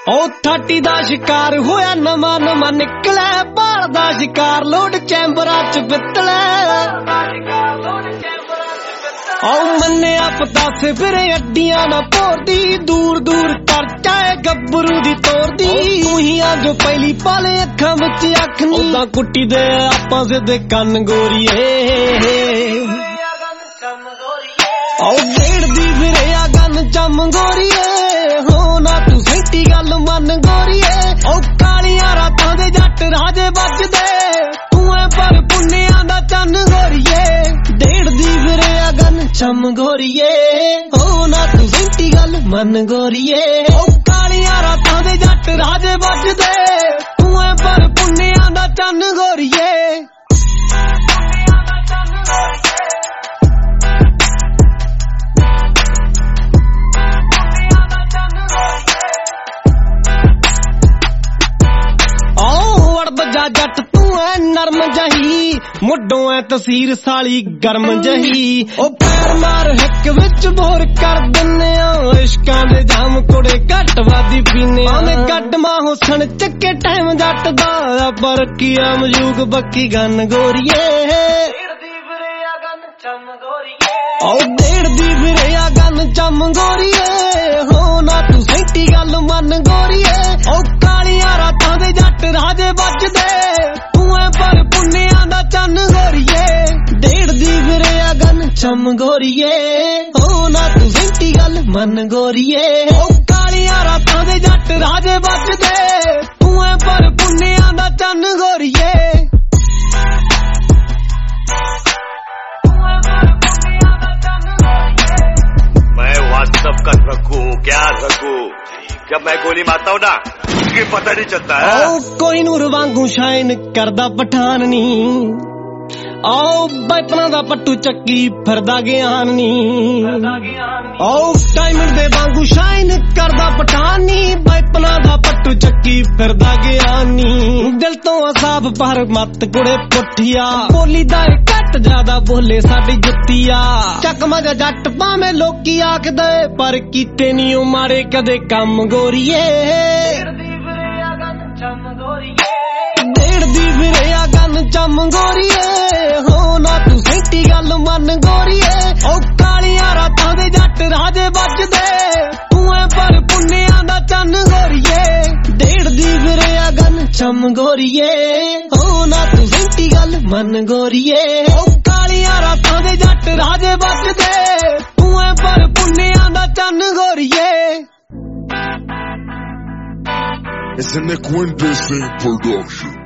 ਉਹ 30 ਦਾ ਸ਼ਿਕਾਰ ਹੋਇਆ ਨਵਾਂ ਨਵਾਂ ਨਿਕਲਿਆ ਬਾਲ ਦਾ ਸ਼ਿਕਾਰ ਲੋਡ ਚੈਂਬਰਾਂ ਚ ਬਿੱਤਲੇ ਆਉ ਮੰਨਿਆ ਪਤਾਸੇ ਫਿਰੇ ਅੱਡੀਆਂ ਨਾ ਭੋਰਦੀ ਦੂਰ ਦੂਰ ਕਰ ਚਾਏ ਗੱਭਰੂ ਦੀ ਤੋਰਦੀ ਤੂੰ ਹੀ ਆ ਜੋ ਪਹਿਲੀ ਪਾਲੇ ਅੱਖਾਂ ਵਿੱਚ ਅੱਖ ਨੀ ਉਦਾਂ ਕੁੱਟੀ ਦੇ ਆਪਾਂ ਸਿੱਧੇ ਕੰਨ ਗੋਰੀਏ ਆਉ ਡੇੜਦੀ ਫਿਰੇ ਆ ਗੰਨ ਚੰਮ ਗੋਰੀਏ ਹੋ ਨਾ ਤੂੰ ਸੈਂਟੀ ਗੱਲ ਮੰਨ ਗੋਰੀਏ ਉਹ ਕਾਲੀਆਂ ਰਾਤਾਂ ਦੇ ਜੱਟ ਰਾਜੇ ਵੱਜਦੇ ਤੂੰ ਐ ਪਰ ਪੁੰਨਿਆਂ ਦਾ ਚੰਨ ਗੋਰੀਏ ਡੇੜਦੀ ਫਿਰੇ ਆ ਗੰਨ ਚੰਮ ਗੋਰੀਏ ਹੋ ਨਾ ਤੂੰ ਸੈਂਟੀ ਗੱਲ ਮੰਨ ਗੋਰੀਏ ਉਹ ਕਾਲੀਆਂ ਰਾਤਾਂ ਦੇ ਜੱਟ ਰਾਜੇ ਵੱਜਦੇ ਤੂੰ ਐ ਪਰ ਪੁੰਨਿਆਂ ਦਾ ਚੰਨ ਗੋਰੀਏ ਜੱਟ ਤੂੰ ਐ ਨਰਮ ਜਹੀ ਮੁੱਢੋਂ ਐ ਤਸੀਰ ਸਾਲੀ ਗਰਮ ਜਹੀ ਉਹ ਪੈਰ ਮਾਰ ਹਿੱਕ ਵਿੱਚ ਬੋਰ ਕਰ ਦਿੰਨੇ ਆ ਇਸ਼ਕਾਂ ਦੇ ਜਾਮ ਕੁੜੇ ਘੱਟ ਵਾਦੀ ਪੀਨੇ ਆਵੇਂ ਗੱਡਮਾ ਹੁਸਨ ਚੱਕੇ ਟਾਈਮ ਜੱਟ ਦਾ ਪਰ ਕੀ ਆ ਮਜੂਕ ਬੱਕੀ ਗੰਨ ਗੋਰੀਏ ਡੇੜਦੀ ਫਿਰੇ ਆ ਗੰਨ ਚੰਮ ਗੋਰੀਏ ਉਹ ਡੇੜਦੀ ਫਿਰੇ ਆ ਗੰਨ ਚੰਮ ਗੋਰੀਏ ਹੋ ਨਾ ਤੂੰ ਸੈਂਟੀ ਗੱਲ ਮੰਨ ਗੋਰੀਏ ਉਹ ਕਾਲੀਆਂ ਰਾਤਾਂ ਦੇ ਜੱਟ ਰਾਜੇ ਵੱਜਦੇ ਤੂੰ ਐ ਪਰ ਪੁੰਨਿਆਂ ਦਾ ਚੰਨ ਗੋਰੀਏ ਡੇੜਦੀ ਫਿਰੇ ਆ ਗੰਨ ਚੰਮ ਗੋਰੀਏ ਹੋ ਨਾ ਤੂੰ ਸੈਂਟੀ ਗੱਲ ਮੰਨ ਗੋਰੀਏ ਉਹ ਕਾਲੀਆਂ ਰਾਤਾਂ ਦੇ ਜੱਟ ਰਾਜੇ ਵੱਜਦੇ ਤੂੰ ਐ ਪਰ ਪੁੰਨਿਆਂ ਦਾ ਚੰਨ ਗੋਰੀਏ व्हाट्सएप का रखू क्या रखू जब मैं गोली मारता हूँ ना ये पता नहीं चलता है कोई नूर वांगू शाइन करदा पठान नी आओ बैपना दा पट्टू चक्की फिरदा ज्ञान नी आओ डायमंड दे वांगू शाइन करदा पठान नी बैपना दा पट्टू चक्की फिरदा ज्ञान नी दिल तो असाब पर मत कुड़े पुठिया बोली दा घट ज्यादा बोले साडी जुत्तिया चक मजा जट भावे लोकी आखदे पर कीते नी ओ मारे कदे कम गोरीए ਡੇੜਦੀ ਫਿਰੇ ਆ ਗੰਨ ਚੰਮ ਗੋਰੀਏ ਹੋ ਨਾ ਤੂੰ ਸੈਂਟੀ ਗੱਲ ਮੰਨ ਗੋਰੀਏ ਉਹ ਕਾਲੀਆਂ ਰਾਤਾਂ ਦੇ ਜੱਟ ਰਾਜੇ ਵੱਜਦੇ ਤੂੰ ਐ ਪਰ ਪੁੰਨਿਆਂ ਦਾ ਚੰਨ ਗੋਰੀਏ ਡੇੜਦੀ ਫਿਰੇ ਆ ਗੰਨ ਚੰਮ ਗੋਰੀਏ ਹੋ ਨਾ ਤੂੰ ਸੈਂਟੀ ਗੱਲ ਮੰਨ ਗੋਰੀਏ ਉਹ ਕਾਲੀਆਂ ਰਾਤਾਂ ਦੇ ਜੱਟ ਰਾਜੇ ਵੱਜਦੇ ਤੂੰ ਐ ਪਰ ਪੁੰਨਿਆਂ ਦਾ ਚੰਨ ਗੋਰੀਏ It's an Equindecent production.